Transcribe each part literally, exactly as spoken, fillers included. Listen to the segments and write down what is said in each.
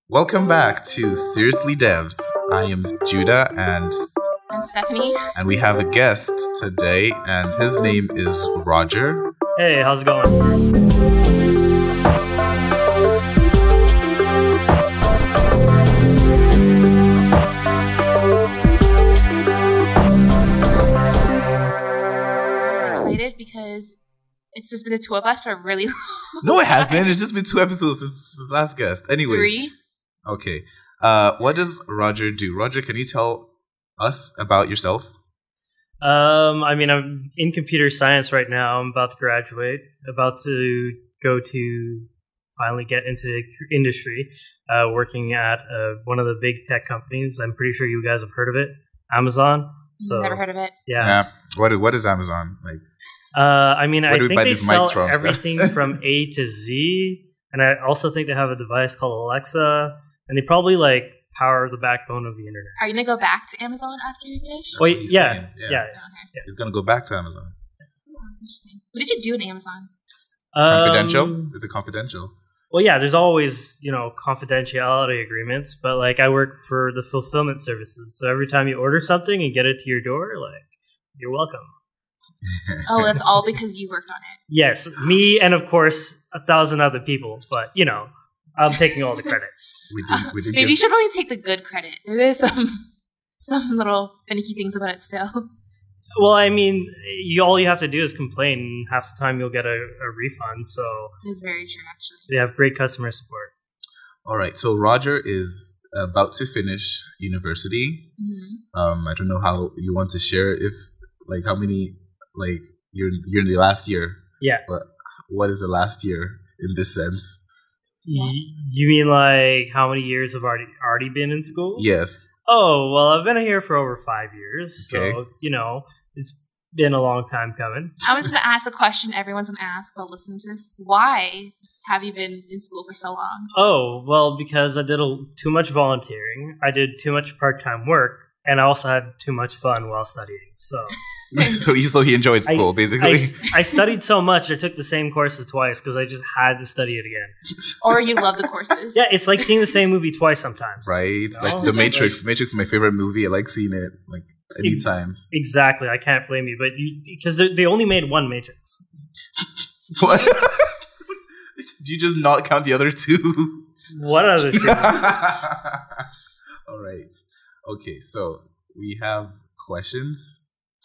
Welcome back to Seriously Devs. I am Judah and I'm Stephanie. and we have a guest today and his name is Roger. Hey, how's it going? Excited because it's just been the two of us for a really long No, it hasn't. time. It's just been two episodes since his last guest. Anyways. Three. Okay. Uh, what does Roger do? Roger, can you tell us about yourself? Um, I mean, I'm in computer science right now. I'm about to graduate, about to go to finally get into the industry, uh, working at uh, one of the big tech companies. I'm pretty sure you guys have heard of it, Amazon. So, Never heard of it. Yeah. Yeah. What What is Amazon like? Uh, I mean, Where I do we think buy they these sell mics from, Steph? everything from A to Z, and I also think they have a device called Alexa, and they probably like power the backbone of the internet. Are you gonna go back to Amazon after you finish? That's Well, what he's yeah, saying. yeah. Yeah. Okay. He's gonna go back to Amazon. Oh, interesting. What did you do in Amazon? Confidential? Um, Is it confidential? Well, yeah, there's always, you know, confidentiality agreements, but like I work for the fulfillment services. So every time you order something and get it to your door, like, you're welcome. Oh, that's all because you worked on it. Yes, me and of course a thousand other people, but you know, I'm taking all the credit. We didn't. We didn't Maybe give- you should only take the good credit. There is some some little finicky things about it still. Well, I mean, you all you have to do is complain, and half the time you'll get a, a refund. So It is very true, actually. they have great customer support. All right. So Roger is about to finish university. hmm Um, I don't know how you want to share if like how many like you're you're in the last year. Yeah. But what is the last year in this sense? Y- you mean like how many years have already already been in school? Yes. Oh, well, I've been here for over five years, Okay. so you know it's been a long time coming. I was going to ask a question everyone's going to ask while listening to this. Why have you been in school for so long? Oh, well, because I did a, too much volunteering, I did too much part-time work, and I also had too much fun while studying. So so he so he enjoyed school I, basically. I, I studied so much, I took the same courses twice because I just had to study it again. Or you love the courses? Yeah, it's like seeing the same movie twice sometimes. Right. No. Like The Matrix. Matrix is my favorite movie. I like seeing it like Ex- anytime. Exactly, I can't blame you, but you because they, they only made one Matrix. What? Did you just not count the other two? What other two? All right. Okay, so we have questions.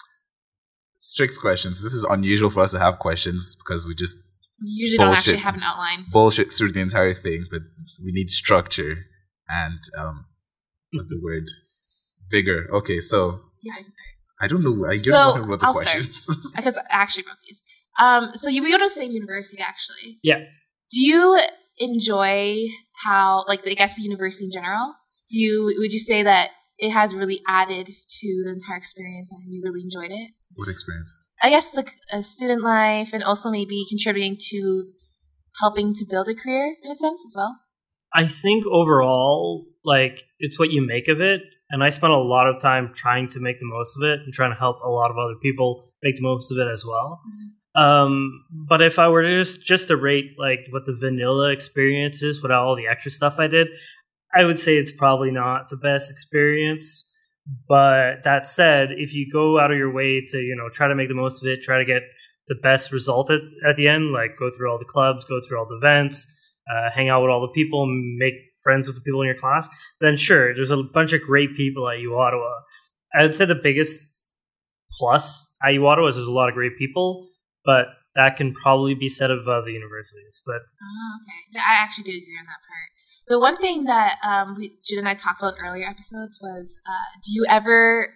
Strict questions. This is unusual for us to have questions because we just You usually don't actually Bullshit. have an outline. bullshit through the entire thing, but we need structure and um what's the word? Vigor. Okay, so Yeah, I can start. I don't know. I don't So, know what the I'll start. questions. Because I actually wrote these. Um, so you go to the same university, actually. Yeah. Do you enjoy how, like, I guess the university in general? Do you would you say that it has really added to the entire experience and you really enjoyed it? What experience? I guess like a student life and also maybe contributing to helping to build a career in a sense as well. I think overall, like, it's what you make of it. And I spent a lot of time trying to make the most of it and trying to help a lot of other people make the most of it as well. Um, but if I were to just, just to rate, like, what the vanilla experience is without all the extra stuff I did, I would say it's probably not the best experience. But that said, if you go out of your way to, you know, try to make the most of it, try to get the best result at, at the end, like go through all the clubs, go through all the events, uh, hang out with all the people, make friends with the people in your class, then sure, there's a bunch of great people at U Ottawa. I would say the biggest plus at U Ottawa is there's a lot of great people, but that can probably be said of other universities. But Oh, okay. Yeah, I actually do agree on that part. The one thing that um, we, Jude and I talked about in earlier episodes was, uh, do you ever,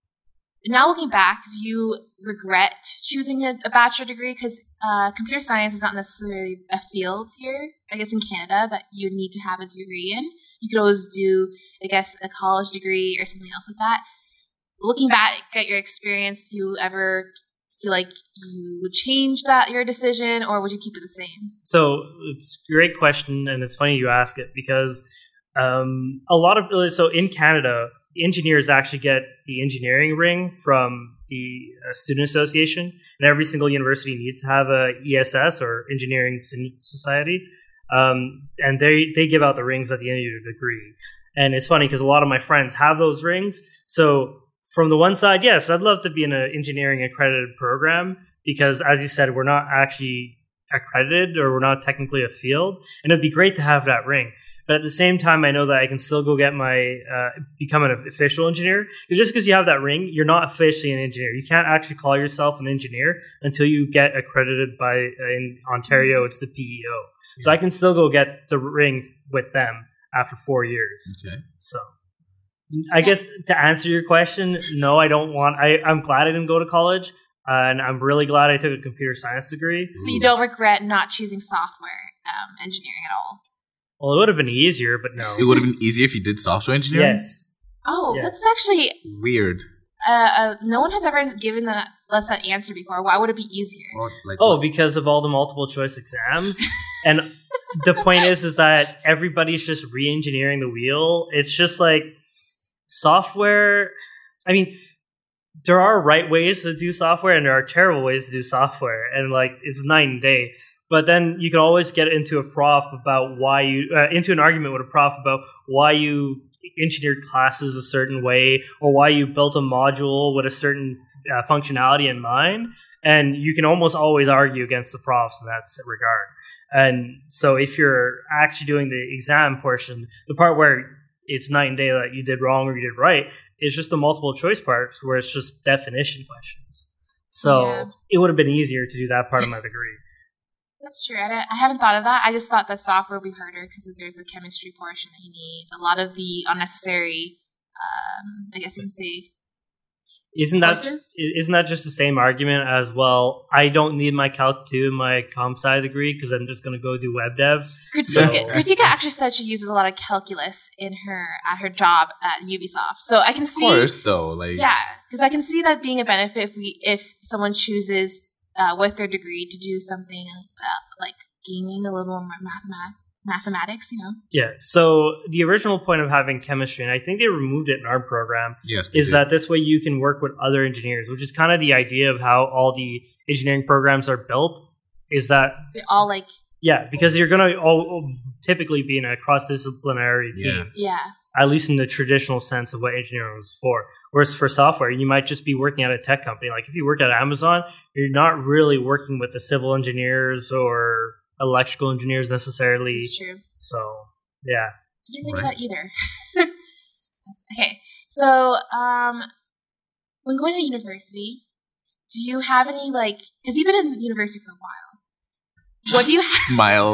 now looking back, do you regret choosing a, a bachelor degree? Because uh, computer science is not necessarily a field here, I guess in Canada, that you need to have a degree in. You could always do, I guess, a college degree or something else like that. Looking back at your experience, do you ever feel like you would change that your decision, or would you keep it the same? So it's a great question, and it's funny you ask it because um, a lot of so in Canada, engineers actually get the engineering ring from the uh, student association, and every single university needs to have a E S S or engineering student society. Um, and they, they give out the rings at the end of your degree. And it's funny because a lot of my friends have those rings. So from the one side, yes, I'd love to be in an engineering accredited program because, as you said, we're not actually accredited or we're not technically a field. And it'd be great to have that ring. But at the same time, I know that I can still go get my, uh, become an official engineer. Because just because you have that ring, you're not officially an engineer. You can't actually call yourself an engineer until you get accredited by, uh, in Ontario, it's the P E O. Yeah. So I can still go get the ring with them after four years. Okay. So I guess to answer your question, no, I don't want, I, I'm glad I didn't go to college. Uh, and I'm really glad I took a computer science degree. So you don't regret not choosing software um, engineering at all? Well, it would have been easier, but no. It would have been easier if you did software engineering? Yes. Oh, yes. That's actually... Weird. Uh, uh, no one has ever given that, us that answer before. Why would it be easier? Or like oh, what? Because of all the multiple choice exams. And the point is, is that everybody's just re-engineering the wheel. It's just like software... I mean... There are right ways to do software and there are terrible ways to do software, and like it's night and day. But then you can always get into a prof about why you uh, into an argument with a prof about why you engineered classes a certain way or why you built a module with a certain uh, functionality in mind, and you can almost always argue against the profs in that regard. And so if you're actually doing the exam portion, the part where it's night and day that you did wrong or you did right, it's just the multiple choice parts where it's just definition questions. So yeah. It would have been easier to do that part of my degree. That's true. I, don't, I haven't thought of that. I just thought that software would be harder because there's the chemistry portion that you need. A lot of the unnecessary, um, I guess you can say, Isn't that courses? Isn't that just the same argument as, well, I don't need my Calc two in my comp sci degree because I'm just going to go do web dev? Kritika, so. Kritika actually said she uses a lot of calculus in her at her job at Ubisoft. So I can see... Of course, though. Like, yeah, because I can see that being a benefit if, we, if someone chooses uh, with their degree to do something uh, like gaming, a little more mathemat- mathematics, you know? Yeah, so the original point of having chemistry, and I think they removed it in our program, yes, is did. that this way you can work with other engineers, which is kind of the idea of how all the engineering programs are built, is that... They're all like... Yeah, because you're going to all typically be in a cross-disciplinary team. Yeah. At least in the traditional sense of what engineering was for. Whereas for software, you might just be working at a tech company. Like if you work at Amazon, you're not really working with the civil engineers or electrical engineers necessarily. That's true. So, yeah. Didn't think right. of that either. Okay, so um, when going to university, do you have any, like, because you've been in university for a while, what do you have? Smiles.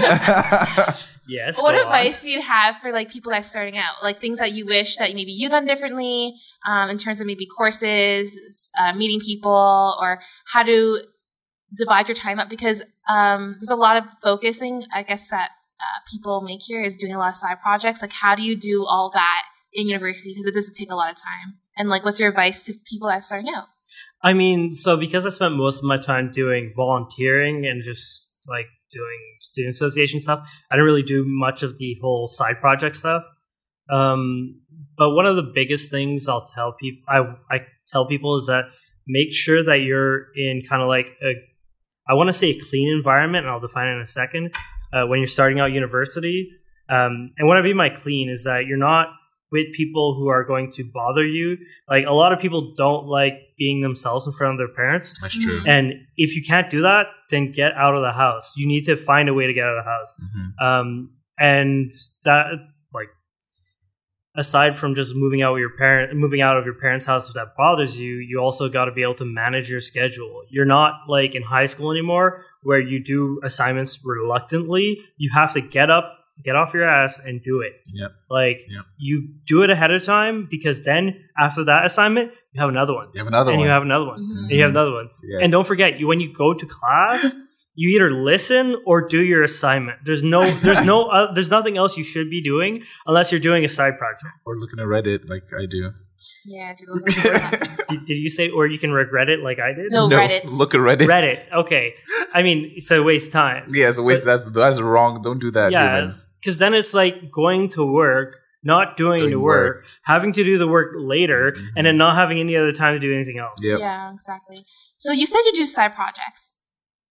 Yes. What advice on. do you have for like people that's starting out? Like things that you wish that maybe you'd done differently um, in terms of maybe courses, uh, meeting people, or how to divide your time up? Because um, there's a lot of focusing, I guess, that uh, people make here is doing a lot of side projects. Like how do you do all that in university? Because it doesn't take a lot of time. And like what's your advice to people that's starting out? I mean, so because I spent most of my time doing volunteering and just like doing student association stuff, I didn't really do much of the whole side project stuff. Um, but one of the biggest things I'll tell people, I, I tell people is that make sure that you're in kind of like a, I want to say a clean environment, and I'll define it in a second, uh, when you're starting out university. Um, and what I mean by clean is that you're not with people who are going to bother you. Like a lot of people don't like being themselves in front of their parents. That's true. And if you can't do that, then get out of the house. You need to find a way to get out of the house. Mm-hmm. Um, and that, like, aside from just moving out with your parent, moving out of your parents' house if that bothers you, you also got to be able to manage your schedule. You're not like in high school anymore where you do assignments reluctantly. You have to get up, get off your ass and do it. Yep. Like yep. you do it ahead of time because then after that assignment, you have another one. You have another and one. you have another one. Mm-hmm. And you have another one. Yeah. And don't forget, you when you go to class, you either listen or do your assignment. There's no, there's no, uh, there's nothing else you should be doing unless you're doing a side project. Or looking at Reddit like I do. Yeah, do look at did, did you say, or you can regret it like I did? No, no Reddit. Look at Reddit. Reddit. Okay. I mean, it's a waste time. Yeah, it's a waste. But, that's that's wrong. Don't do that, yeah, humans. Because then it's like going to work, not doing, doing the work, work, having to do the work later, mm-hmm. and then not having any other time to do anything else. Yep. Yeah, exactly. So you said you do side projects.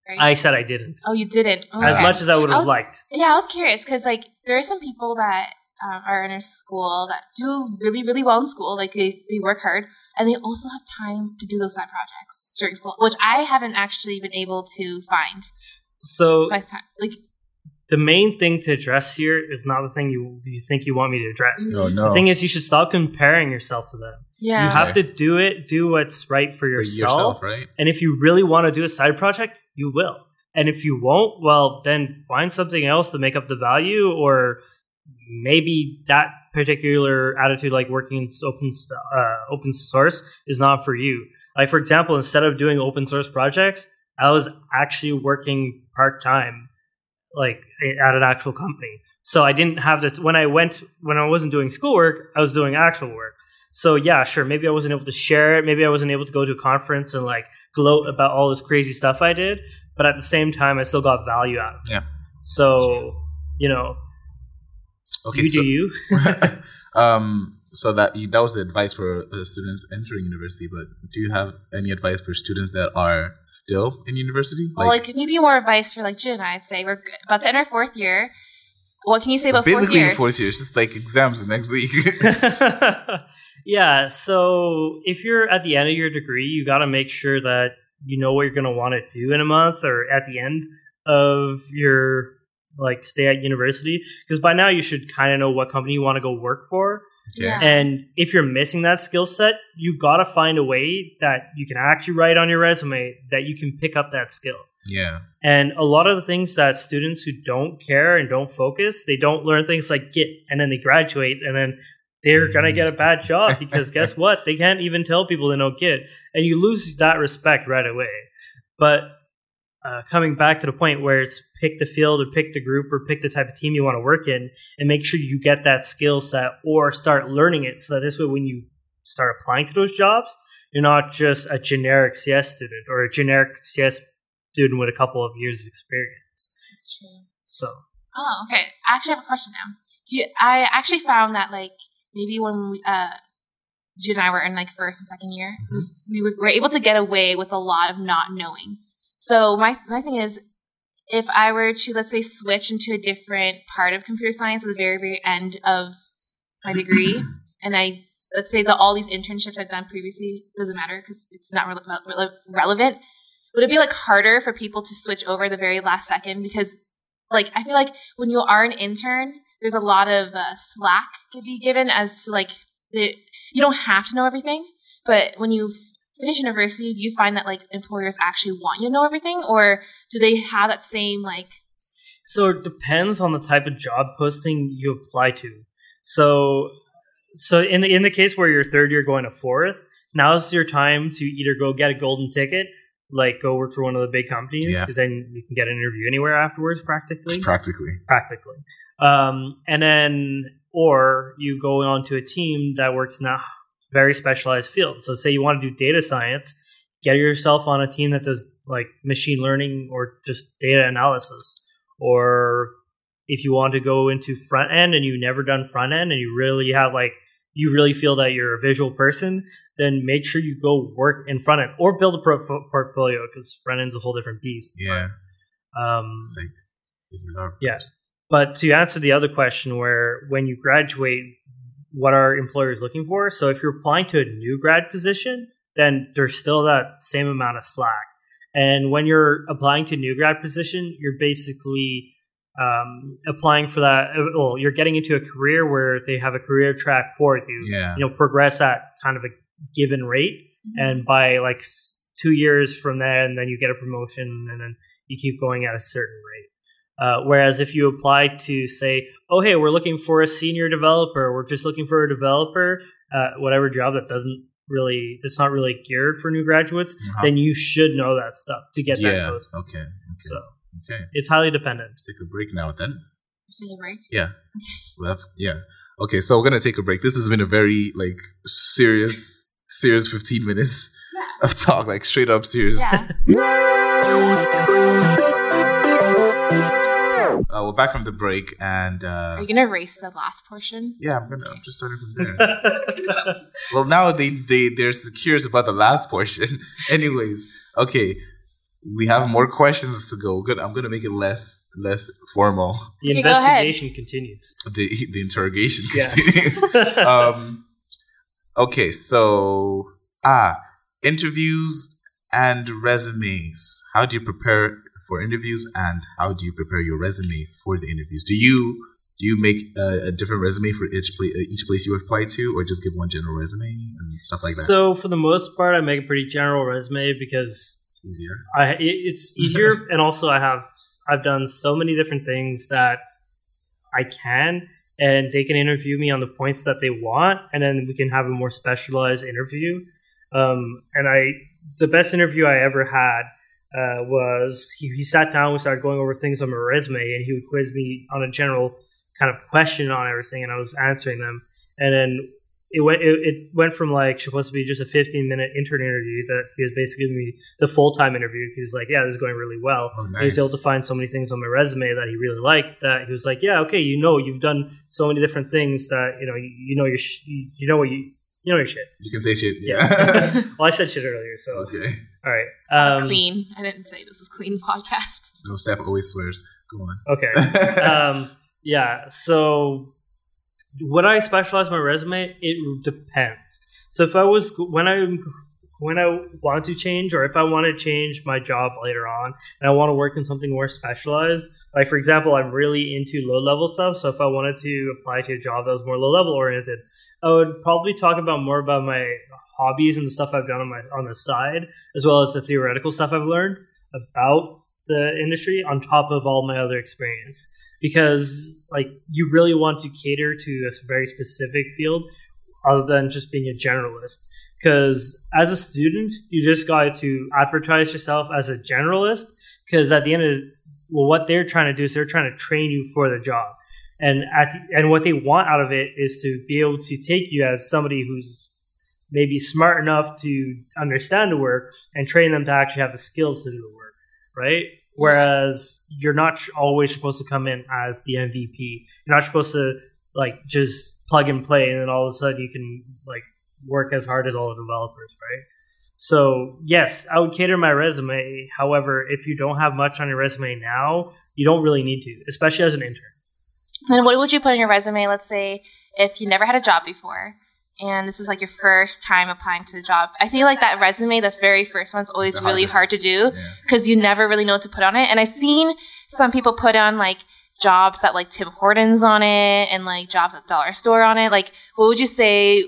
right? I said I didn't. Oh, you didn't? Oh, As okay. much as I would I have was- liked. Yeah, I was curious because like there are some people that um, are in a school that do really, really well in school. Like they, they work hard and they also have time to do those side projects during school, which I haven't actually been able to find So by time. Like the main thing to address here is not the thing you you think you want me to address. No, no. The thing is, you should stop comparing yourself to them. yeah, You have to do it, do what's right for For yourself. yourself, right? And if you really want to do a side project, you will. And if you won't, well, then find something else to make up the value, or maybe that particular attitude, like working in open uh, open source, is not for you. Like, for example, instead of doing open source projects, I was actually working part time, like at an actual company. So I didn't have to, when I went, when I wasn't doing schoolwork, I was doing actual work. So yeah, sure, maybe I wasn't able to share it. Maybe I wasn't able to go to a conference and like gloat about all this crazy stuff I did. But at the same time, I still got value out of it. Yeah. So, you know, Okay, you so, do you. um, so that that was the advice for uh, students entering university. But do you have any advice for students that are still in university? well, like maybe more advice for like Jin and I. I'd say we're about to enter fourth year. What can you say about fourth basically year? in fourth year, it's just like exams next week. Yeah, so if you're at the end of your degree, you got to make sure that you know what you're going to want to do in a month or at the end of your like stay at university, because by now you should kind of know what company you want to go work for. Okay. Yeah. And if you're missing that skill set, you got to find a way that you can actually write on your resume that you can pick up that skill. Yeah. And a lot of the things that students who don't care and don't focus, they don't learn things like Git, and then they graduate and then they're going to get a bad job because guess what? They can't even tell people they know Git, and you lose that respect right away. But uh, coming back to the point where it's pick the field or pick the group or pick the type of team you want to work in, and make sure you get that skill set or start learning it, so that this way when you start applying to those jobs, you're not just a generic C S student or a generic C S student with a couple of years of experience. That's true. So Oh, okay. I actually have a question now. Do you, I actually found that like maybe when we, uh, Jin and I were in like first and second year, Mhm. we were, were able to get away with a lot of not knowing. So my my thing is, if I were to let's say switch into a different part of computer science at the very very end of my degree, and I let's say that all these internships I've done previously doesn't matter because it's not re- re- relevant. Would it be like harder for people to switch over at the very last second? Because like I feel like when you are an intern, there's a lot of uh, slack to be given as to like the, you don't have to know everything, but when you finish university, do you find that like employers actually want you to know everything, or do they have that same like? So it depends on the type of job posting you apply to. So, so in the in the case where you're third year going to fourth, now's your time to either go get a golden ticket, like go work for one of the big companies, Yeah. because then you can get an interview anywhere afterwards, practically. Practically. practically. Um, and then, or you go on to a team that works in a very specialized field. So say you want to do data science, get yourself on a team that does like machine learning or just data analysis. Or if you want to go into front end and you've never done front end and you really have like, you really feel that you're a visual person, then make sure you go work in front end or build a pro- portfolio, because front end's a whole different beast. Yeah. Um, It's like, if you are- Yeah. But to answer the other question, where when you graduate, what are employers looking for? So if you're applying to a new grad position, then there's still that same amount of slack. And when you're applying to a new grad position, you're basically um, applying for that. Well, you're getting into a career where they have a career track for you. Yeah. You know, progress at kind of a given rate, and by like s- two years from there, and then you get a promotion, and then you keep going at a certain rate. Uh, whereas if you apply to say, oh, hey, we're looking for a senior developer, we're just looking for a developer, uh, whatever job that doesn't really, that's not really geared for new graduates, Uh-huh. then you should know that stuff to get that Yeah. post. Okay. Okay. So Okay. it's highly dependent. Take a break now then. Take a break. Yeah. Well, that's, yeah. Okay, so we're gonna take a break. This has been a very like serious, serious fifteen minutes Yeah. of talk, like straight up serious. Yeah. Uh, we're back from the break, and uh, Are you gonna erase the last portion? yeah, I'm gonna. I'm just starting from there. Well, now they they they're curious about the last portion. Anyways, okay. we have more questions to go. Good. I'm gonna make it less less formal. The Okay, go ahead. investigation continues. The the interrogation Yeah. continues. um. Okay. So ah, interviews and resumes. How do you prepare for interviews, and how do you prepare your resume for the interviews? Do you do you make a, a different resume for each place each place you apply to, or just give one general resume and stuff like that? So for the most part, I make a pretty general resume because It's easier. I it, it's easier, and also I have I've done so many different things that I can, and they can interview me on the points that they want, and then we can have a more specialized interview. Um, and I the best interview I ever had uh, was he, he sat down, we started going over things on my resume, and he would quiz me on a general kind of question on everything, and I was answering them, and then it went it, it went from like supposed to be just a fifteen minute intern interview that he was basically giving me the full time interview. He's like, yeah, this is going really well. Oh, nice. He was able to find so many things on my resume that he really liked, that he was like, yeah, okay, you know, you've done so many different things that you know you, you know your sh- you know what you you know your shit. You can say shit. Yeah. Yeah. Well, I said shit earlier, so Okay. all right. It's Um, clean. I didn't say this is clean podcast. No, Steph always swears. Go on. Okay. um, yeah. So, would I specialize my resume? It depends. So, if I was when I when I want to change, or if I want to change my job later on, and I want to work in something more specialized, like for example, I'm really into low level stuff. So, if I wanted to apply to a job that was more low level oriented, I would probably talk about more about my hobbies and the stuff I've done on my on the side, as well as the theoretical stuff I've learned about the industry on top of all my other experience. Because like you really want to cater to a very specific field other than just being a generalist. Because as a student, you just got to advertise yourself as a generalist, because at the end of well, what they're trying to do is they're trying to train you for the job. And at the, and what they want out of it is to be able to take you as somebody who's maybe smart enough to understand the work and train them to actually have the skills to do the work, right? Whereas you're not always supposed to come in as the M V P. You're not supposed to like just plug and play, and then all of a sudden you can like work as hard as all the developers, right? So yes, I would cater my resume. However, if you don't have much on your resume now, you don't really need to, especially as an intern. Then what would you put on your resume? Let's say if you never had a job before, and this is like your first time applying to the job. I feel like that resume, the very first one's always It's the really hardest. hard to do Yeah. because you never really know what to put on it. And I've seen some people put on like jobs at like Tim Hortons on it and like jobs at Dollar Store on it. Like, what would you say?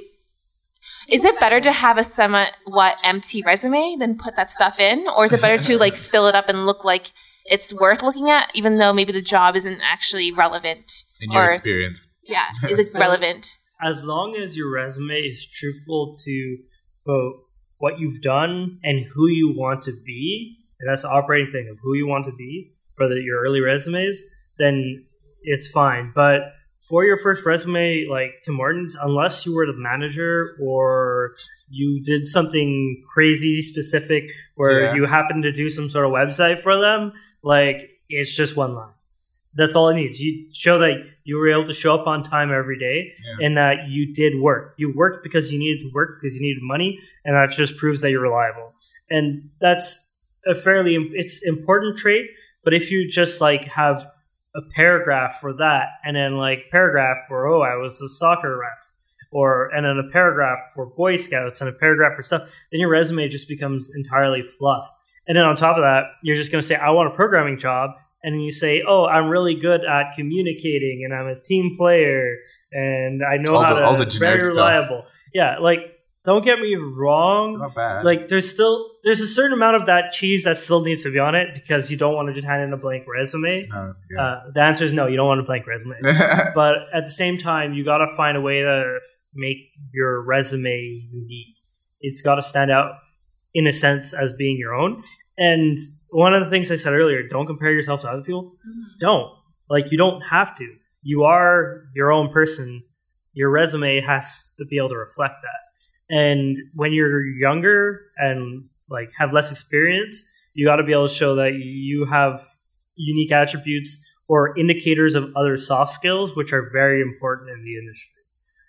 Is it better to have a somewhat empty resume than put that stuff in? Or is it better to like fill it up and look like it's worth looking at, even though maybe the job isn't actually relevant? In your Or- experience. Yeah, is it So- relevant? As long as your resume is truthful to both what you've done and who you want to be, and that's the operating thing of who you want to be for the, your early resumes, then it's fine. But for your first resume, like Tim Hortons, unless you were the manager or you did something crazy specific where Yeah. you happened to do some sort of website for them, like it's just one line. That's all it needs. You show that you were able to show up on time every day, Yeah. and that you did work. You worked because you needed to work because you needed money, and that just proves that you're reliable. And that's a fairly it's important trait. But if you just like have a paragraph for that, and then like paragraph for oh I was a soccer ref, or and then a paragraph for Boy Scouts and a paragraph for stuff, then your resume just becomes entirely fluff. And then on top of that, you're just going to say I want a programming job. And then you say, oh, I'm really good at communicating, and I'm a team player, and I know All how the- to all the generic very stuff. reliable. Yeah, like don't get me wrong. Not bad. Like there's still there's a certain amount of that cheese that still needs to be on it because you don't want to just hand in a blank resume. Uh, yeah. Uh, the answer is no, you don't want a blank resume. But at the same time, you got to find a way to make your resume unique. It's got to stand out in a sense as being your own. And one of the things I said earlier, don't compare yourself to other people. Don't. Like, you don't have to. You are your own person. Your resume has to be able to reflect that. And when you're younger and, like, have less experience, you got to be able to show that you have unique attributes or indicators of other soft skills, which are very important in the industry.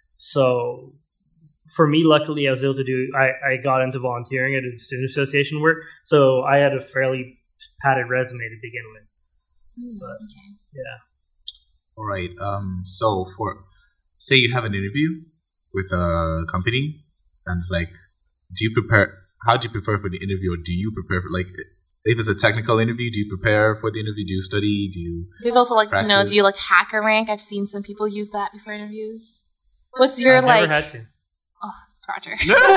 So for me, luckily, I was able to do, I, I got into volunteering. I did student association work. So I had a fairly padded resume to begin with. Mm, But, okay. yeah. All right. Um. So for say you have an interview with a company, and it's like, do you prepare? How do you prepare for the interview, or do you prepare for like? If it's a technical interview, do you prepare for the interview? Do you study? Do you? There's also like practice? you know, do you like hacker rank? I've seen some people use that before interviews. What's your I've like? never had to. Oh, it's Roger.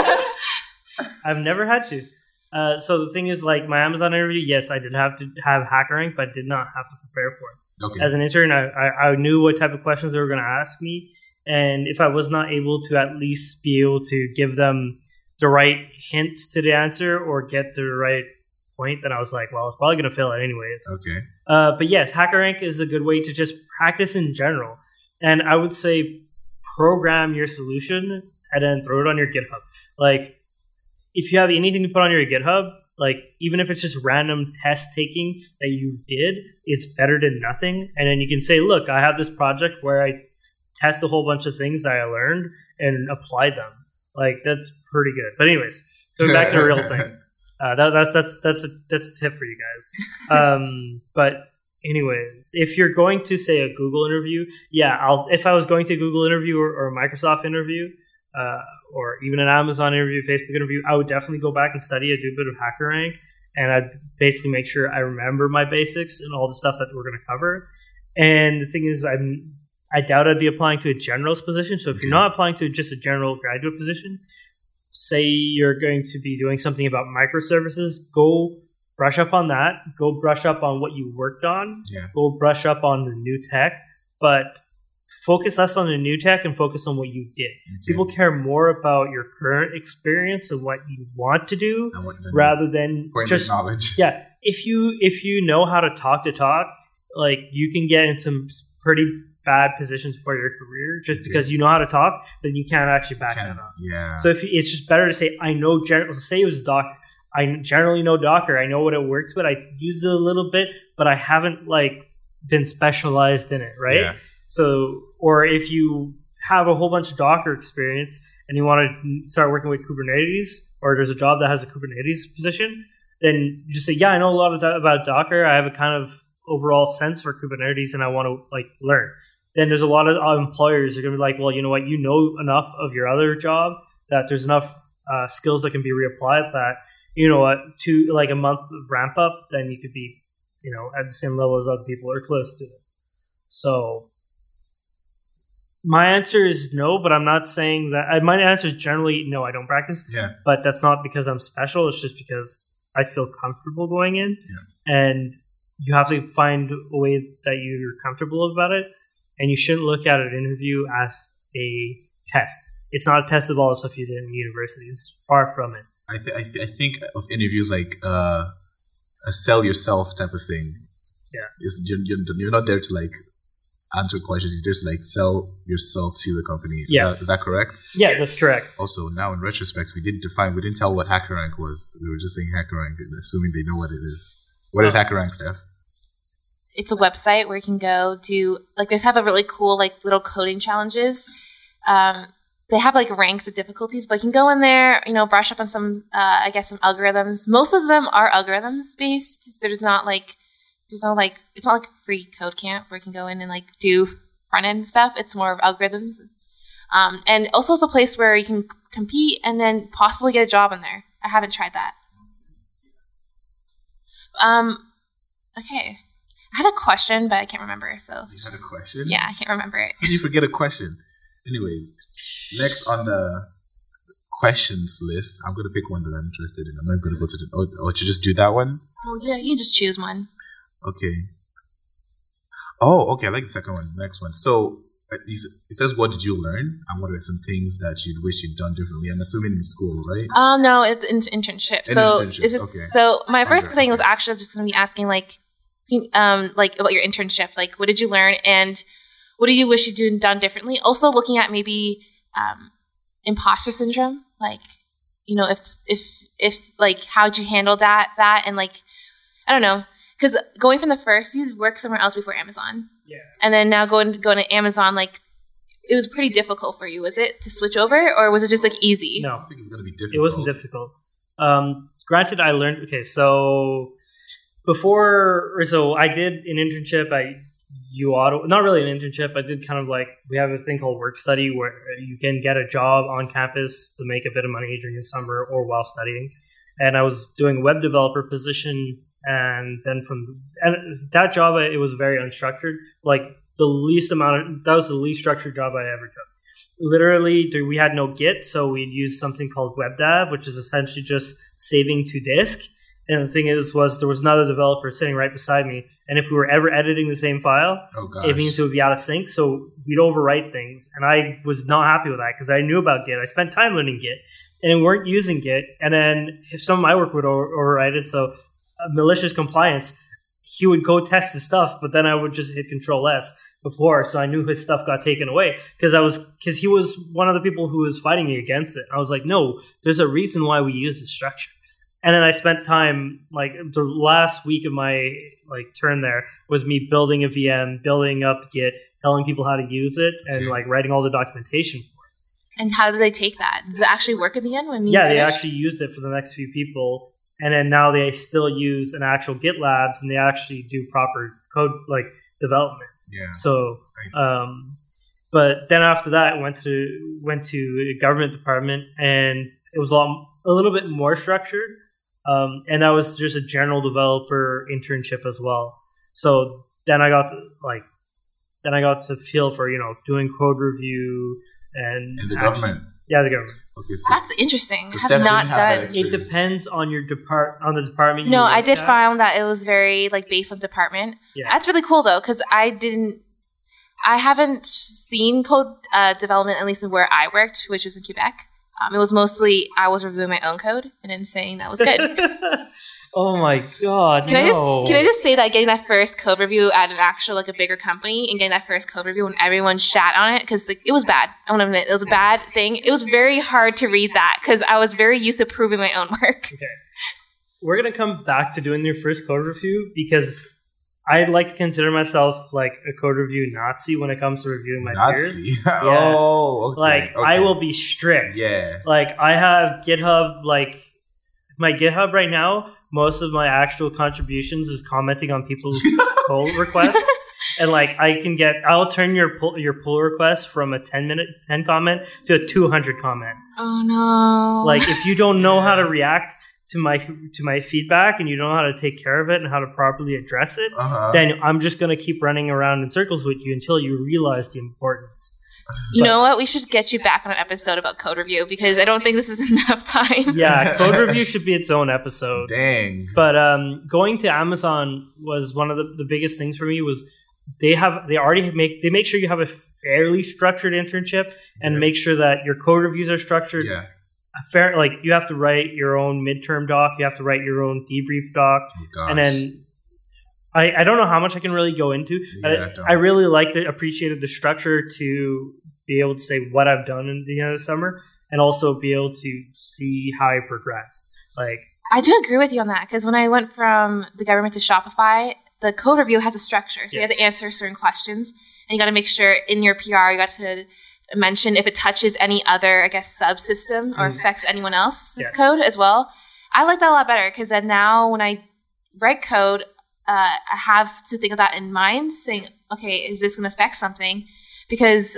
I've never had to. Uh, so the thing is, like my Amazon interview, yes, I did have to have HackerRank, but did not have to prepare for it. Okay. As an intern, I, I, I knew what type of questions they were going to ask me, and if I was not able to at least be able to give them the right hints to the answer or get to the right point, then I was like, well, I was probably going to fail it anyways. Okay. Uh, but yes, HackerRank is a good way to just practice in general, and I would say program your solution and then throw it on your GitHub. Like, if you have anything to put on your GitHub, like even if it's just random test taking that you did, it's better than nothing. And then you can say, look, I have this project where I test a whole bunch of things that I learned and apply them. Like, that's pretty good. But anyways, going back to the real thing. Uh, that, that's that's that's a, that's a tip for you guys. Um, but anyways, if you're going to say a Google interview, yeah, I'll if I was going to a Google interview or, or a Microsoft interview, uh, or even an Amazon interview, Facebook interview, I would definitely go back and study. I'd do a bit of HackerRank, and I'd basically make sure I remember my basics and all the stuff that we're going to cover. And the thing is, I'm I doubt I'd be applying to a generalist position. So if you're not applying to just a general graduate position, say you're going to be doing something about microservices, go brush up on that. Go brush up on what you worked on. Yeah. Go brush up on the new tech, but focus less on the new tech and focus on what you did. Okay. People care more about your current experience and what you want to do And what the rather than point just of knowledge. yeah. If you if you know how to talk to talk, like you can get in some pretty bad positions for your career just Okay. because you know how to talk, then you can't actually back Can- that up. Yeah. So if you, it's just better to say I know. Gen- say it was Docker. I generally know Docker. I know what it works with. I use it a little bit, but I haven't like been specialized in it, right? Yeah. So, or if you have a whole bunch of Docker experience and you want to start working with Kubernetes, or there's a job that has a Kubernetes position, then you just say, yeah, I know a lot of do- about Docker. I have a kind of overall sense for Kubernetes and I want to like learn. Then there's a lot of uh, employers are going to be like, well, you know what? You know enough of your other job that there's enough uh, skills that can be reapplied that, you know what, to like a month of ramp up, then you could be, you know, at the same level as other people or close to it. So my answer is no, but I'm not saying that. Uh, my answer is generally no, I don't practice. Yeah. But that's not because I'm special. It's just because I feel comfortable going in. Yeah. And you have to find a way that you're comfortable about it. And you shouldn't look at an interview as a test. It's not a test of all the stuff you did in university. It's far from it. I, th- I, th- I think of interviews like uh, a sell yourself type of thing. Yeah. It's, you're, you're, you're not there to like answer questions. You just like sell yourself to the company. Is Yeah. That, is that correct? Yeah, that's correct. Also, now in retrospect, we didn't define, we didn't tell what HackerRank was. We were just saying HackerRank, assuming they know what it is. What is Oh. HackerRank, Steph? It's a website where you can go do like they have a really cool like little coding challenges. Um, they have like ranks of difficulties, but you can go in there, you know, brush up on some, uh, I guess, some algorithms. Most of them are algorithms based. There's not like, there's no like, it's not like a free code camp where you can go in and like do front end stuff. It's more of algorithms. Um, and also it's a place where you can compete and then possibly get a job in there. I haven't tried that. Um, okay. I had a question, but I can't remember. So You had a question? yeah, I can't remember it. How do you forget a question? Anyways, next on the questions list, I'm going to pick one that I'm interested in. I'm not going to go to the. Oh, oh, to just do that one? Oh yeah, you can just choose one. Okay. Oh, okay. I like the second one. The next one. So uh, it says, "What did you learn?" And what are some things that you'd wish you'd done differently? I'm assuming in school, right? Um, no, it's an internship. An So internship, it's just, okay. so my Stronger, first thing was okay. actually just going to be asking like, um, like about your internship. Like, what did you learn, and what do you wish you'd done differently? Also, looking at maybe um, imposter syndrome. Like, you know, if if if like how'd you handle that that and like, I don't know, because going from the first, you worked somewhere else before Amazon. Yeah. And then now going going to Amazon, like it was pretty difficult for you. Was it to switch over, or was it just like easy? No. I think it's going to be difficult. It wasn't difficult. Um, granted, I learned. Okay, so before, so I did an internship at U Auto. Not really an internship. I did kind of like, we have a thing called work study where you can get a job on campus to make a bit of money during the summer or while studying. And I was doing a web developer position. And then from and that job, it was very unstructured. Like the least amount of, that was the least structured job I ever took. Literally, we had no Git, so we'd use something called WebDAV, which is essentially just saving to disk. And the thing is, was there was another developer sitting right beside me, and if we were ever editing the same file, oh, it means it would be out of sync, so we'd overwrite things. And I was not happy with that because I knew about Git. I spent time learning Git, and we weren't using Git. And then if some of my work would over- overwrite it, so uh, malicious compliance, he would go test his stuff, but then I would just hit Control S before, so I knew his stuff got taken away because I was because he was one of the people who was fighting me against it. I was like, no, there's a reason why we use this structure. And then I spent time, like the last week of my like term there was me building a V M, building up Git, telling people how to use it, and like writing all the documentation for it. And how did they take that? Did it actually work in the end when you Yeah, finished? They actually used it for the next few people. And then now they still use an actual GitLabs, and they actually do proper code like development. Yeah. So, Nice. um, but then after that, I went to went to a government department, and it was a, lot, a little bit more structured. Um, and that was just a general developer internship as well. So then I got to, like, then I got to feel for you know doing code review and In the actually- government. Yeah, the government. Okay, so That's interesting. So I have Steph not didn't have that done. experience. It depends on your depart on the department. No, you I work did at. find that it was very like based on department. Yeah. That's really cool though, because I didn't, I haven't seen code uh, development at least in where I worked, which was in Quebec. Um, it was mostly I was reviewing my own code and then saying that was good. Oh my god! Can no. I just can I just say that getting that first code review at an actual like a bigger company and getting that first code review when everyone shat on it because like it was bad. I want to admit it was a bad thing. It was very hard to read that because I was very used to proving my own work. Okay. We're gonna come back to doing your first code review because I like to consider myself like a code review Nazi when it comes to reviewing my peers. Nazi. Oh, okay. Like okay. I will be strict. Yeah. Like I have GitHub. Like my GitHub right now. Most of my actual contributions is commenting on people's pull requests, and like I can get, I'll turn your pull your pull request from a ten minute ten comment to a two hundred comment. Oh no! Like if you don't know how to react to my to my feedback and you don't know how to take care of it and how to properly address it, Uh-huh. then I'm just gonna keep running around in circles with you until you realize the importance. You But- know what? We should get you back on an episode about code review because I don't think this is enough time. Yeah, code review should be its own episode. Dang. But um, going to Amazon was one of the, the biggest things for me. Was they have they already make they make sure you have a fairly structured internship and Yeah. make sure that your code reviews are structured. Yeah. A fair like you have to write your own midterm doc, you have to write your own debrief doc, Oh, gosh. and then I, I don't know how much I can really go into. Yeah, I, don't. I really liked it, appreciated the structure to be able to say what I've done in the end of the summer, and also be able to see how I progressed. Like. I do agree with you on that because when I went from the government to Shopify, the code review has a structure. So Yeah. you have to answer certain questions and you got to make sure in your P R, you got to mention if it touches any other, I guess, subsystem or Mm. affects anyone else's Yeah. code as well. I like that a lot better because then now when I write code, uh, I have to think of that in mind, saying, okay, is this going to affect something? Because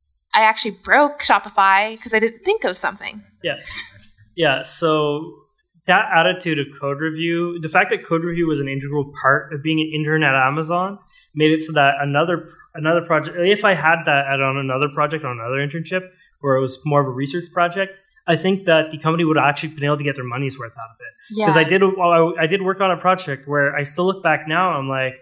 I actually broke Shopify because I didn't think of something. Yeah. Yeah. So that attitude of code review, the fact that code review was an integral part of being an intern at Amazon made it so that another another project, if I had that at on another project, on another internship, where it was more of a research project, I think that the company would have actually been able to get their money's worth out of it. Yeah. Because I did I did work on a project where I still look back now, I'm like,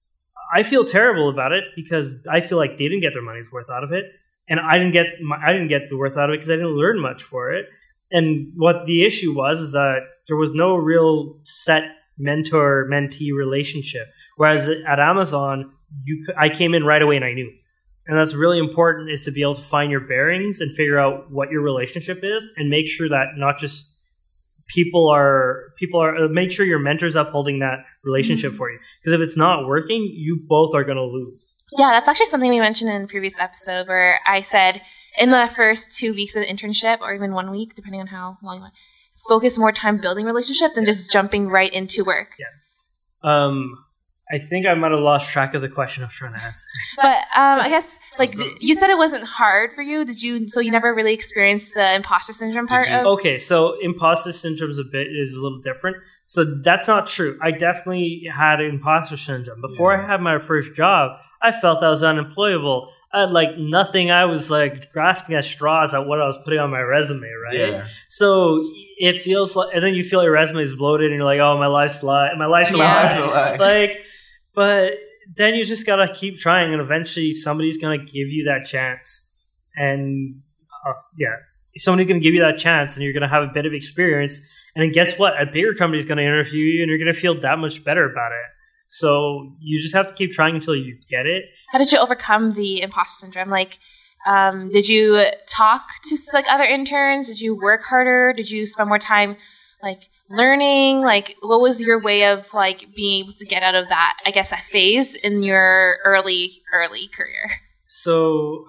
I feel terrible about it because I feel like they didn't get their money's worth out of it. And I didn't get my, I didn't get the worth out of it because I didn't learn much for it. And what the issue was is that there was no real set mentor-mentee relationship. Whereas at Amazon, you I came in right away and I knew. And that's really important, is to be able to find your bearings and figure out what your relationship is and make sure that not just people are people are make sure your mentor's upholding that relationship Mm-hmm. for you. Because if it's not working, you both are going to lose. Yeah, that's actually something we mentioned in a previous episode where I said in the first two weeks of the internship, or even one week, depending on how long you want, focus more time building relationship than just jumping right into work. Um, I think I might have lost track of the question I was trying to answer. But um, I guess, like, th- you said it wasn't hard for you. Did you? So you never really experienced the imposter syndrome part Did you- of? Okay, so imposter syndrome is a bit is a little different. So that's not true. I definitely had imposter syndrome before Yeah. I had my first job. I felt I was unemployable. I had like nothing. I was like grasping at straws at what I was putting on my resume, right? Yeah. So it feels like, and then you feel your resume is bloated, and you're like, "Oh, my life's lie. My life's a Yeah. lie." Life's a lie. Like, but then you just gotta keep trying, and eventually somebody's gonna give you that chance. And uh, yeah, somebody's gonna give you that chance, and you're gonna have a bit of experience. And then guess what? A bigger company's gonna interview you, and you're gonna feel that much better about it. So you just have to keep trying until you get it. How did you overcome the imposter syndrome? Like, um, did you talk to like other interns? Did you work harder? Did you spend more time like learning? Like, what was your way of like being able to get out of that, I guess, that phase in your early, early career? So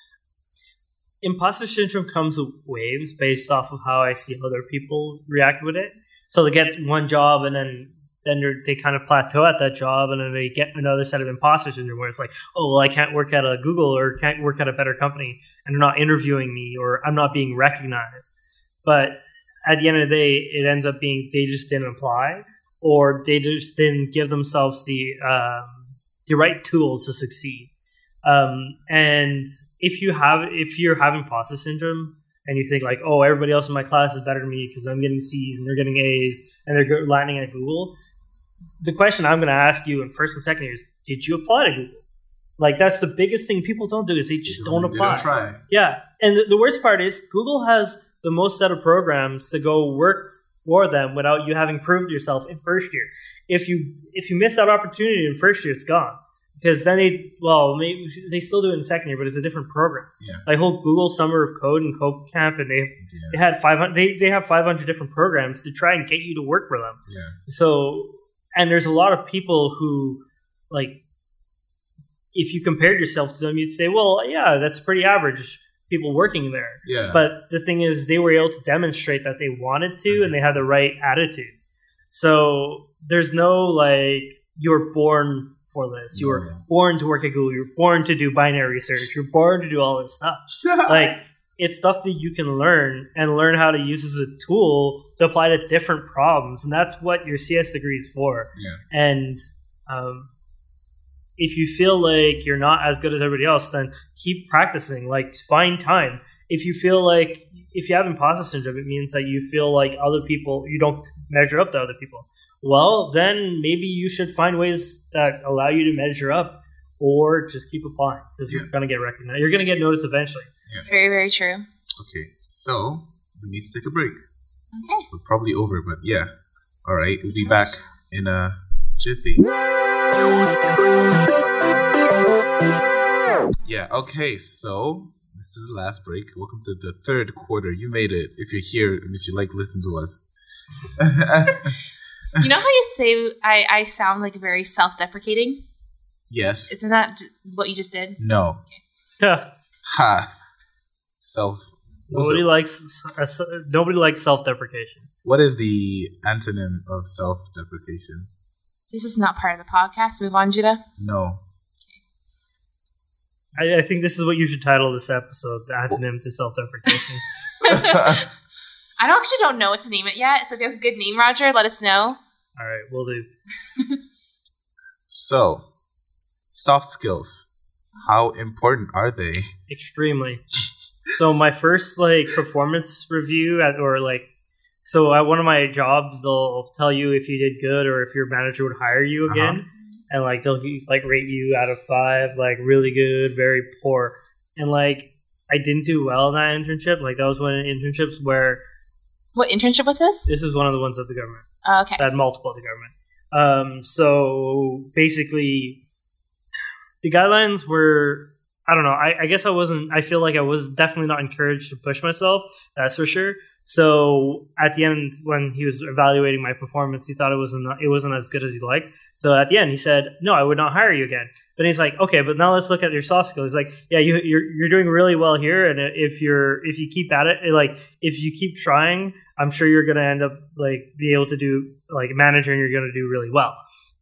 imposter syndrome comes with waves based off of how I see other people react with it. So they get one job and then then they're- they kind of plateau at that job, and then they get another set of imposter syndrome where it's like, oh, well, I can't work at a Google or can't work at a better company, and they're not interviewing me, or I'm not being recognized. But at the end of the day, it ends up being they just didn't apply, or they just didn't give themselves the um, the right tools to succeed. Um, and if you have if you're having imposter syndrome and you think like, oh, everybody else in my class is better than me because I'm getting C's and they're getting A's and they're go- landing at Google, the question I'm going to ask you in first and second year is, did you apply to Google? Like, that's the biggest thing people don't do is they just don't They apply. don't try. Yeah. And the, the worst part is Google has the most set of programs to go work for them without you having proved yourself in first year. If you if you miss that opportunity in first year, it's gone. Because then they, well, maybe they still do it in second year, but it's a different program. Yeah. Like whole Google Summer of Code and Code Camp, and they Yeah. they had five hundred. They they have five hundred different programs to try and get you to work for them. Yeah. So, and there's a lot of people who, like, if you compared yourself to them, you'd say, well, yeah, that's pretty average people working there. Yeah. But the thing is, they were able to demonstrate that they wanted to, and they had the right attitude. So there's no like you were born for this. You were Yeah. born to work at Google. You were born to do binary research. You're born to do all this stuff. Like, it's stuff that you can learn and learn how to use as a tool to apply to different problems, and that's what your C S degree is for. Yeah. And um, if you feel like you're not as good as everybody else, then keep practicing. Like, find time. If you feel like if you have imposter syndrome, it means that you feel like other people, you don't measure up to other people. Well, then maybe you should find ways that allow you to measure up, or just keep applying because Yeah. you're going to get recognized. You're going to get noticed eventually. It's very, very true. Okay, so we need to take a break. Okay. We're probably over, but yeah. All right, we'll be back in a jiffy. Yeah, okay, so this is the last break. Welcome to the third quarter. You made it. If you're here, it means you like listening to us. You know how you say I, I sound like very self-deprecating? Yes. Isn't that j- what you just did? No. Ha. Self. what's nobody it- likes uh, nobody likes self-deprecation. What is the antonym of self-deprecation? This is not part of the podcast. Move on, Judah. No. I, I think this is what you should title this episode: the antonym to self-deprecation. I don't actually don't know what to name it yet. So if you have a good name, Roger, let us know. All right, we'll do. So, soft skills. How important are they? Extremely. So my first like performance review at, or like, so at one of my jobs, they'll tell you if you did good or if your manager would hire you again. Uh-huh. And like, they'll like rate you out of five, like really good, very poor. And like, I didn't do well in that internship. Like that was one of the internships where. What internship was this? This was one of the ones at the government. Oh, okay. So I had multiple at the government. Um, so basically, the guidelines were, I don't know, I, I guess I wasn't, I feel like I was definitely not encouraged to push myself, that's for sure. So at the end, when he was evaluating my performance, he thought it wasn't, it wasn't as good as he liked. So at the end, he said, no, I would not hire you again. But he's like, okay, but now let's look at your soft skills. He's like, yeah, you, you're you're doing really well here, and if you're if you keep at it, like if you keep trying, I'm sure you're gonna end up like be able to do like manager, and you're gonna do really well.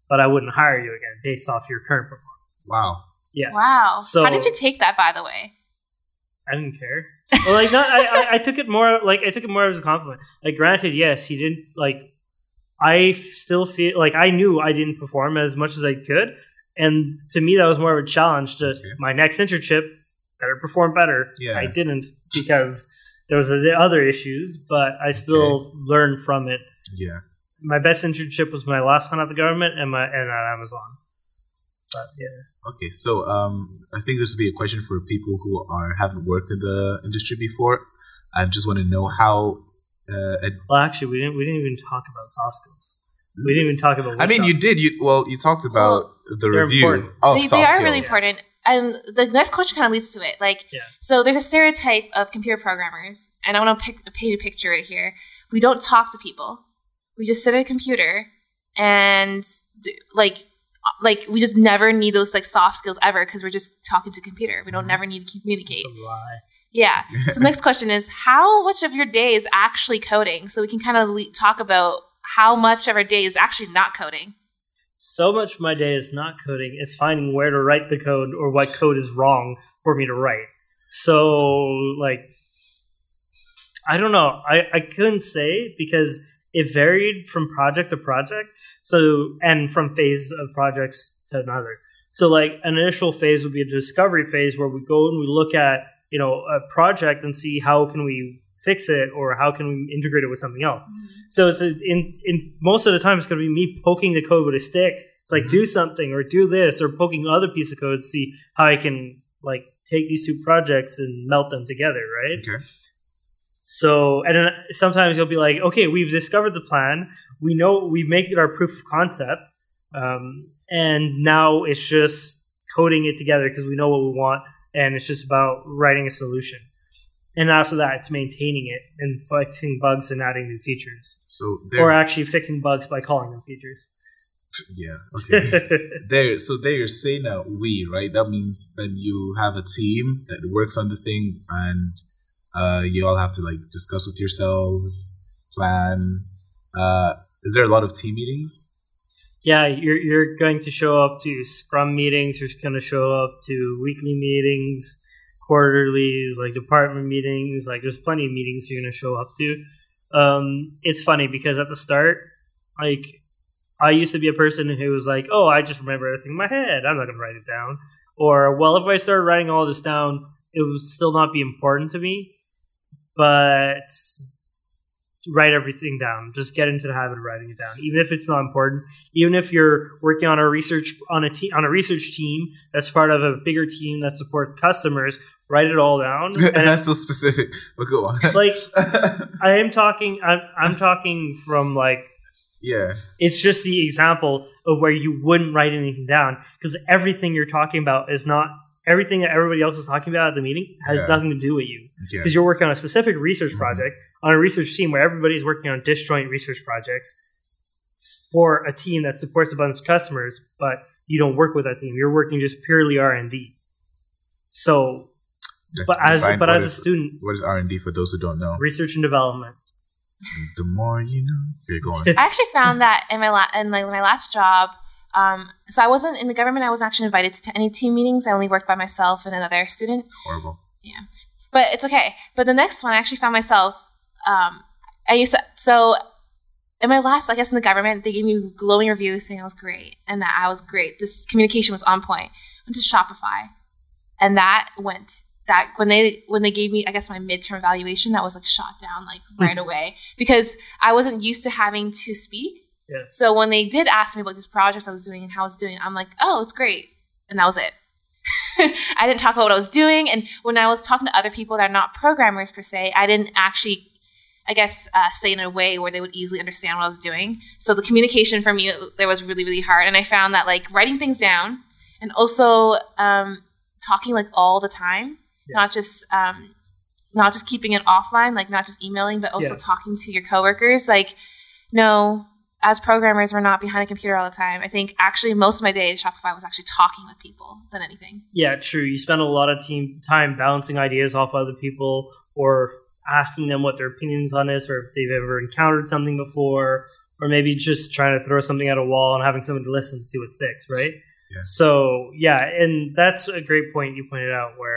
but I wouldn't hire you again based off your current performance. Wow. Yeah. Wow. So- How did you take that, by the way? I didn't care. Well, like, not, I, I, I took it more like I took it more as a compliment. Like, granted, yes, he didn't like. I still feel like I knew I didn't perform as much as I could, and to me, that was more of a challenge. To Okay. my next internship, better perform better. Yeah. I didn't because there was the other issues, but I still learned from it. Yeah. My best internship was my last one at the government and my and at Amazon. But yeah. Okay, so um, I think this would be a question for people who are haven't worked in the industry before and just want to know how. Uh, ed- Well, actually, we didn't. We didn't even talk about soft skills. We didn't even talk about. I mean, soft you did. You well, you talked about the they're review important. of they, they soft are skills. really important. And the next question kind of leads to it. Like, Yeah. so there's a stereotype of computer programmers, and I want to pick, paint you a picture right here. We don't talk to people. We just sit at a computer and do, like, like we just never need those like soft skills ever because we're just talking to a computer. We don't never need to communicate. It's a lie. Yeah. So the next question is, how much of your day is actually coding? So we can kind of le- talk about how much of our day is actually not coding. So much of my day is not coding. It's finding where to write the code or what code is wrong for me to write. So, like, I don't know. I, I couldn't say because it varied from project to project. So, and from phase of projects to another. So, like, an initial phase would be a discovery phase where we go and we look at, you know, a project and see how can we fix it or how can we integrate it with something else. Mm-hmm. So it's a, in in most of the time it's going to be me poking the code with a stick. It's like, mm-hmm. do something or do this, or poking other piece of code to see how I can like take these two projects and melt them together, right? Okay. So, and then sometimes you'll be like, okay, we've discovered the plan. We know we've made it our proof of concept. Um, and now it's just coding it together because we know what we want. And it's just about writing a solution. And after that, it's maintaining it and fixing bugs and adding new features. So or actually fixing bugs by calling them features. Yeah. Okay. there. So there you're saying that we, right? That means then you have a team that works on the thing, and uh, you all have to like discuss with yourselves, plan. Uh, is there a lot of team meetings? Yeah, you're you're going to show up to Scrum meetings. You're going to show up to weekly meetings, quarterlies, like department meetings. Like there's plenty of meetings you're going to show up to. Um, it's funny because at the start, like I used to be a person who was like, "Oh, I just remember everything in my head. I'm not going to write it down." Or, well, if I started writing all this down, it would still not be important to me. But write everything down. Just get into the habit of writing it down, even if it's not important. Even if you're working on a research on a te- on a research team that's part of a bigger team that supports customers, write it all down. And that's so specific. But go on. Like I am talking, I'm, I'm talking from like, yeah. It's just the example of where you wouldn't write anything down because everything you're talking about is not. Everything that everybody else is talking about at the meeting has yeah. nothing to do with you because yeah. you're working on a specific research project mm-hmm. on a research team where everybody's working on disjoint research projects for a team that supports a bunch of customers, but you don't work with that team. You're working just purely R and D. So, De- but as but as is, a student, what is R and D for those who don't know? Research and development. The more you know. You're going. I actually found that in my la- in like my last job. Um, so I wasn't in the government. I wasn't actually invited to any team meetings. I only worked by myself and another student. Horrible. Yeah, but it's okay. But the next one, I actually found myself. Um, I used to, so in my last, I guess in the government, they gave me glowing reviews saying I was great and that I was great. This communication was on point. I went to Shopify, and that went that when they when they gave me, I guess my midterm evaluation, that was like shot down like right away because I wasn't used to having to speak. Yeah. So when they did ask me about these projects I was doing and how I was doing, I'm like, oh, it's great. And that was it. I didn't talk about what I was doing. And when I was talking to other people that are not programmers per se, I didn't actually, I guess, uh, say in a way where they would easily understand what I was doing. So the communication for me, there was really, really hard. And I found that like writing things down and also um, talking like all the time, yeah. not just um, not just keeping it offline, like not just emailing, but also yeah. talking to your coworkers. Like, no, as programmers, we're not behind a computer all the time. I think actually most of my day at Shopify was actually talking with people than anything. Yeah, true. You spend a lot of team time bouncing ideas off other people or asking them what their opinions on this or if they've ever encountered something before or maybe just trying to throw something at a wall and having someone to listen to see what sticks, right? Yeah. So, yeah, and that's a great point you pointed out where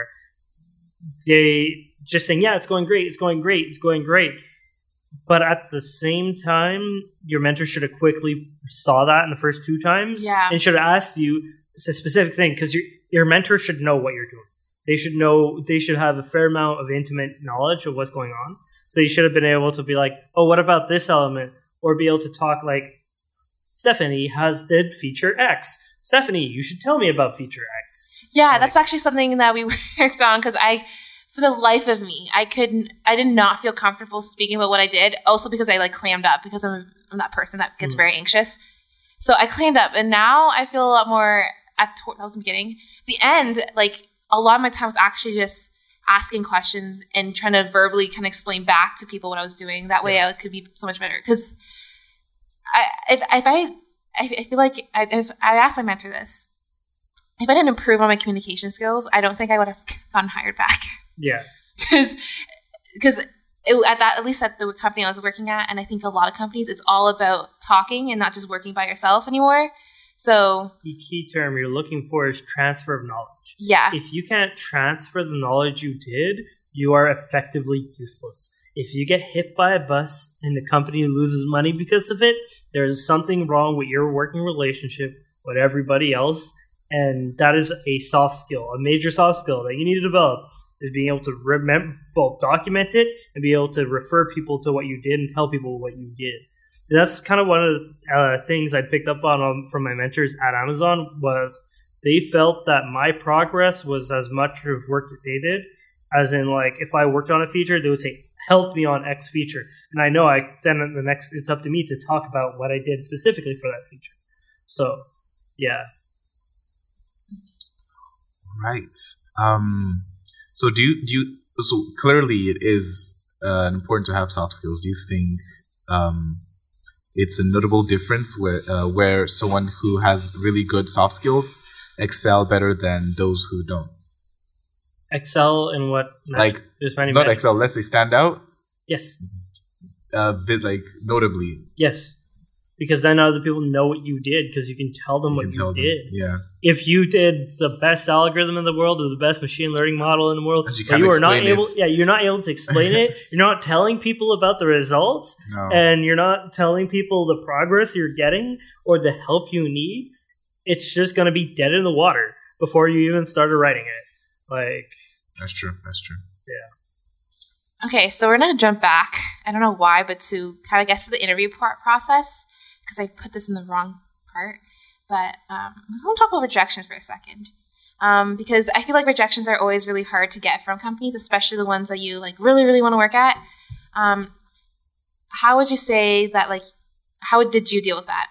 they just saying, yeah, it's going great, it's going great, it's going great. But at the same time, your mentor should have quickly saw that in the first two times Yeah. and should have asked you a specific thing because your your mentor should know what you're doing. They should know, they should have a fair amount of intimate knowledge of what's going on. So you should have been able to be like, oh, what about this element? Or be able to talk like, Stephanie has did feature X. Stephanie, you should tell me about feature X. Yeah, Like- that's actually something that we worked on because I, for the life of me, I couldn't, I did not feel comfortable speaking about what I did. Also because I like clammed up because I'm, I'm that person that gets Mm. very anxious. So I clammed up, and now I feel a lot more at to- that was the beginning. The end, like a lot of my time was actually just asking questions and trying to verbally kind of explain back to people what I was doing. That way, Yeah. I could be so much better. Because I, if, if I, I feel like I, I asked my mentor this. If I didn't improve on my communication skills, I don't think I would have gotten hired back. Yeah. Because, because at that, at least at the company I was working at, and I think a lot of companies, it's all about talking and not just working by yourself anymore. So The key term you're looking for is transfer of knowledge. yeah, If you can't transfer the knowledge you did, you are effectively useless. If you get hit by a bus and the company loses money because of it, there is something wrong with your working relationship with everybody else. And that is a soft skill, a major soft skill that you need to develop, is being able to remember, both document it and be able to refer people to what you did and tell people what you did. And that's kind of one of the uh, things I picked up on um, from my mentors at Amazon was they felt that my progress was as much of work that they did, as in like if I worked on a feature, they would say, help me on X feature. And I know I then the next it's up to me to talk about what I did specifically for that feature. So yeah. Right. Um, so do you, do you, so clearly it is uh, important to have soft skills. Do you think um, it's a notable difference where uh, where someone who has really good soft skills excel better than those who don't? Excel in what Like, there's many not metrics. excel, let's say stand out, Yes. uh, bit like notably. Yes. Because then other people know what you did because you can tell them You what can you tell them. did. Yeah. If you did the best algorithm in the world or the best machine learning model in the world, And you but can't you are not explain able it. yeah, you're not able to explain it, you're not telling people about the results, No. and you're not telling people the progress you're getting or the help you need, it's just gonna be dead in the water before you even started writing it. Like That's true. That's true. okay. So we're gonna jump back. I don't know why, but to kind of get to the interview part process because I put this in the wrong part. But um, let's talk about rejections for a second. Um, because I feel like rejections are always really hard to get from companies, especially the ones that you like really, really want to work at. Um, how would you say that? Like, how did you deal with that?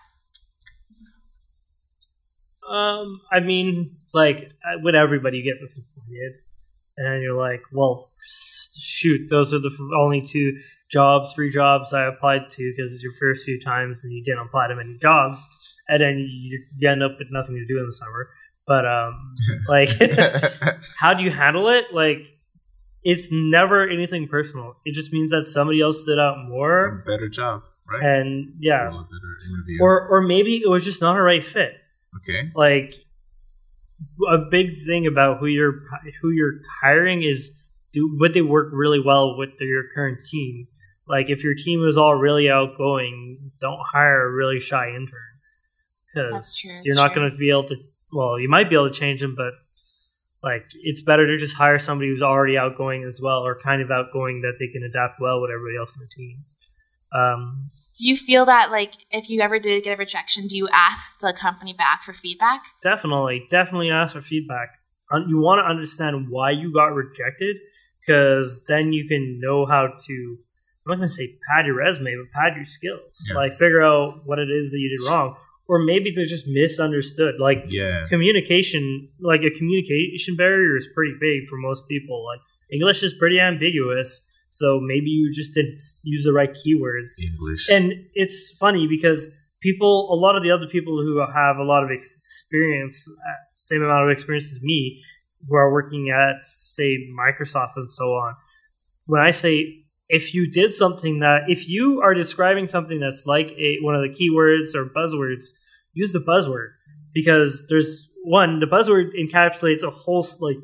Um, I mean, like, I- with everybody, you get disappointed, and you're like, well, s- shoot, those are the f- only two jobs, three jobs I applied to because it's your first few times and you didn't apply to many jobs, and then you, you end up with nothing to do in the summer. But, um, like, how do you handle it? Like, it's never anything personal. It just means that somebody else stood out more, A better job, right? and yeah, A better interview. or or maybe it was just not a right fit. okay. Like a big thing about who you're who you're hiring is do would they work really well with your current team. Like if your team is all really outgoing, don't hire a really shy intern That's because true, you're that's not true. going to be able to. Well, you might be able to change them, but like it's better to just hire somebody who's already outgoing as well, or kind of outgoing that they can adapt well with everybody else in the team. Um, Do you feel that like if you ever did get a rejection, do you ask the company back for feedback? Definitely, definitely ask for feedback. Un- You want to understand why you got rejected, because then you can know how to. I'm not going to say pad your resume, but pad your skills. Yes. Like figure out what it is that you did wrong, or maybe they're just misunderstood. Like Yeah. communication, like a communication barrier is pretty big for most people. Like English is pretty ambiguous, so maybe you just didn't use the right keywords. English. And it's funny because people, a lot of the other people who have a lot of experience, uh, same amount of experience as me, who are working at, say, Microsoft and so on, when I say if you did something that, if you are describing something that's like a, one of the keywords or buzzwords, use the buzzword. Because there's, one, the buzzword encapsulates a whole, like,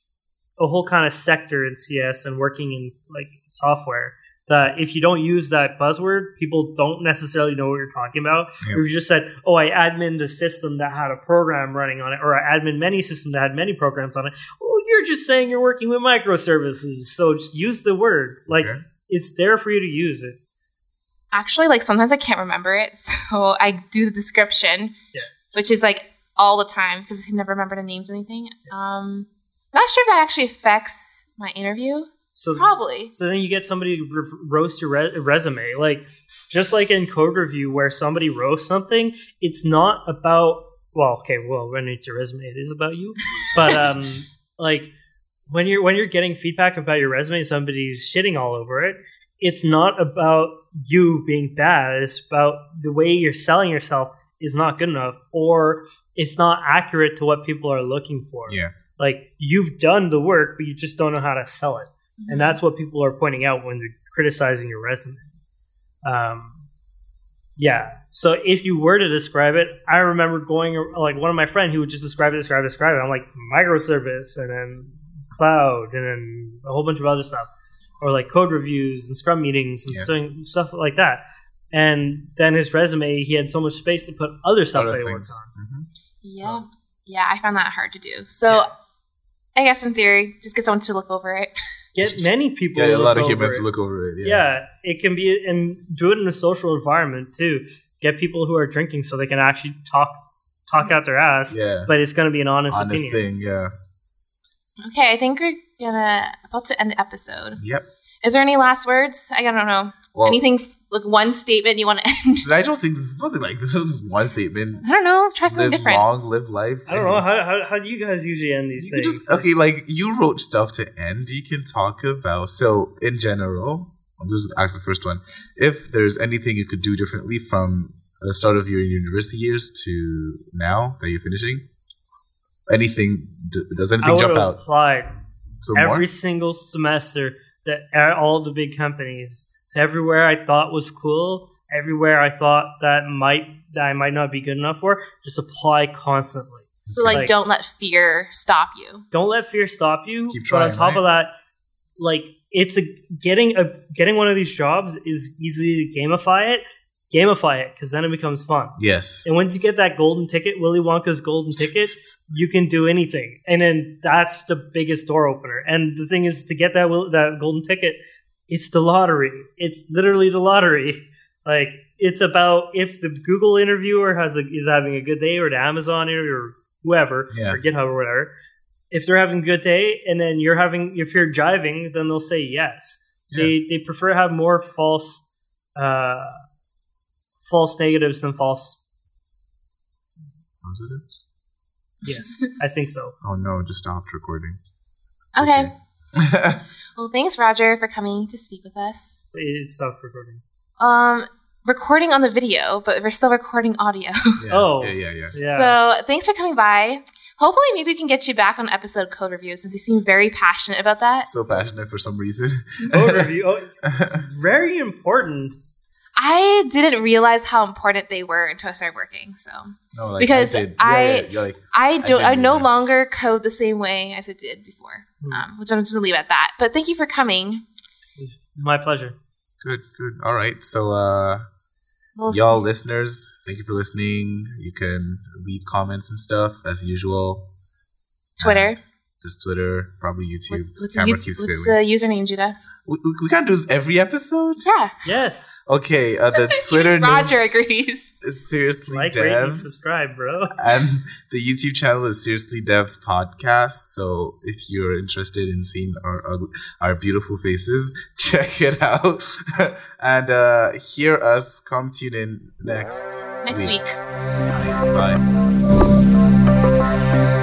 a whole kind of sector in C S and working in, like, software. That if you don't use that buzzword, people don't necessarily know what you're talking about. Yep. If you just said, oh, I admin a system that had a program running on it, or I admin many systems that had many programs on it, well, you're just saying you're working with microservices. So just use the word. Like, okay. It's there for you to use it. Actually, like, sometimes I can't remember it, so I do the description, yeah. which is, like, all the time, because I can never remember the names of anything. Um, not sure if that actually affects my interview. So probably. So then you get somebody to re- roast your re- resume. Like, just like in code review where somebody roasts something, it's not about, well, okay, well, when it's your resume, it is about you. But, um, like, when you're when you're getting feedback about your resume and somebody's shitting all over it, it's not about you being bad. It's about the way you're selling yourself is not good enough, or it's not accurate to what people are looking for. Yeah. Like, you've done the work, but you just don't know how to sell it. And that's what people are pointing out when they're criticizing your resume. Um, yeah. So if you were to describe it, I remember going, like, one of my friends who would just describe it, describe it, describe it. I'm like, microservice, and then cloud, and then a whole bunch of other stuff. Or like code reviews and Scrum meetings and yeah. stuff like that. And then his resume, he had so much space to put other stuff that he worked on. Mm-hmm. Yeah. So. Yeah, I found that hard to do. So yeah. I guess in theory, just get someone to look over it. Get many people Get to a lot of look humans over to look over it. Yeah. yeah, it can be, and do it in a social environment too. Get people who are drinking so they can actually talk talk out their ass. Yeah. But it's going to be an honest, honest opinion. thing, yeah. Okay, I think we're gonna about to end the episode. Yep. Is there any last words? I don't know. Well, anything, like one statement you want to end? I don't think this is something like this. One statement. I don't know. Try something live different. Live long, live life. I don't know. How, how how do you guys usually end these you things? Just, okay, like, you wrote stuff to end. You can talk about, so in general, I'll just ask the first one. If there's anything you could do differently from the start of your university years to now that you're finishing, anything, does anything I jump out? Applied so every more? single semester to all the big companies, to everywhere I thought was cool, everywhere I thought that might that I might not be good enough for, just apply constantly. So, like, like don't let fear stop you. Don't let fear stop you. Keep trying, but on top right? of that, like, it's a getting a getting one of these jobs is easy to gamify it. Gamify it, because then it becomes fun. Yes. And once you get that golden ticket, Willy Wonka's golden ticket, you can do anything. And then that's the biggest door opener. And the thing is, to get that that golden ticket, it's the lottery. It's literally the lottery. Like, it's about if the Google interviewer has a, is having a good day, or the Amazon interviewer, or whoever, yeah. or GitHub or whatever. If they're having a good day, and then you're having, if you're jiving, then they'll say yes. Yeah. They they prefer to have more false. Uh, False negatives than false positives? Yes, I think so. Oh no, just stopped recording. Okay. okay. Well, thanks, Roger, for coming to speak with us. It stopped recording. Um, recording on the video, but we're still recording audio. Yeah, oh. Yeah, yeah, yeah, yeah. So thanks for coming by. Hopefully, maybe we can get you back on episode code review, since you seem very passionate about that. So passionate for some reason. Code review. Oh, it's very important. I didn't realize how important they were until I started working. So, no, like because I, I, yeah, yeah, like, I don't, I, I no either. longer code the same way as I did before. Hmm. Um, which I'm just gonna leave at that. But thank you for coming. It's my pleasure. Good, good. All right. So, uh, we'll y'all see. listeners, thank you for listening. You can leave comments and stuff as usual. Twitter. And just Twitter, probably YouTube. What, what's Camera the, keeps what's failing. the username, Judah? We, we can't do this every episode? Yeah. Yes. Okay, uh, the Twitter Roger name agrees. is Seriously like, rate, and Devs. subscribe, bro. And the YouTube channel is Seriously Devs Podcast. So if you're interested in seeing our our beautiful faces, check it out. And uh, hear us. Come tune in next Next week. week. Bye. Bye.